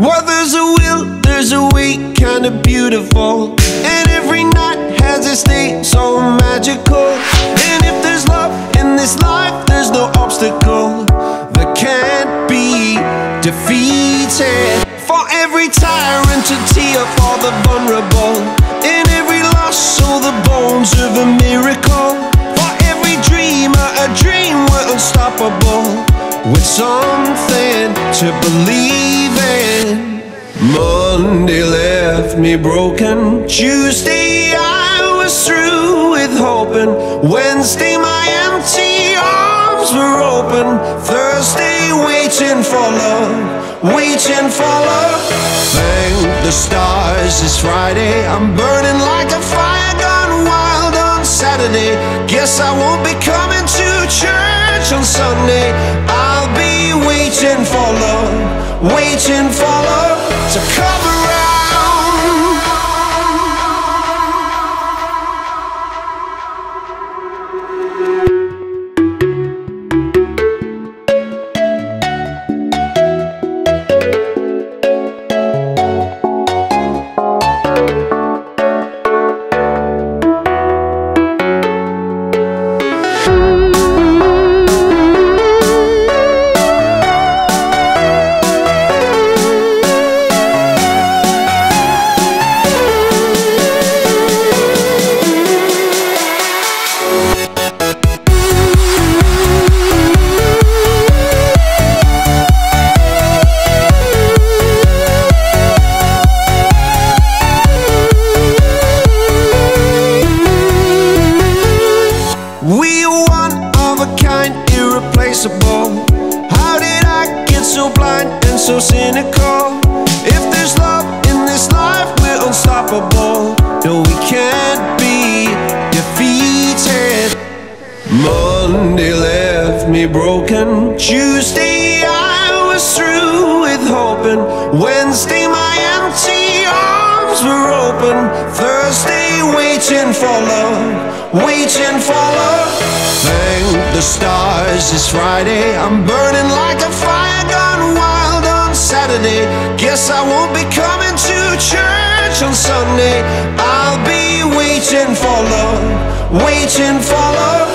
Well, there's a will, there's a way, kinda beautiful. And every night has its day, so magical. And if there's love in this life, there's no obstacle that can't be defeated. For every tyrant to tear for the vulnerable, in every loss, so the bones of a miracle. For every dreamer, a dream we're unstoppable, with something to believe in. Monday left me broken. Tuesday I was through with hoping. Wednesday my empty arms were open. Thursday waiting for love, waiting for love. Thank the stars it's Friday. I'm burning like a fire gone wild on Saturday. Guess I won't be coming to church on Sunday. I'll be waiting for love, waiting for love to come around. We are one of a kind, irreplaceable. How did I get so blind and so cynical? If there's love in this life, we're unstoppable. No, we can't be defeated. Monday left me broken. Tuesday I was through with hoping. Wednesday my empty arms were open. Thursday waiting for love, waiting for love. Thank the stars it's Friday. I'm burning like a fire gone wild on Saturday. Guess I won't be coming to church on Sunday. I'll be waiting for love, waiting for love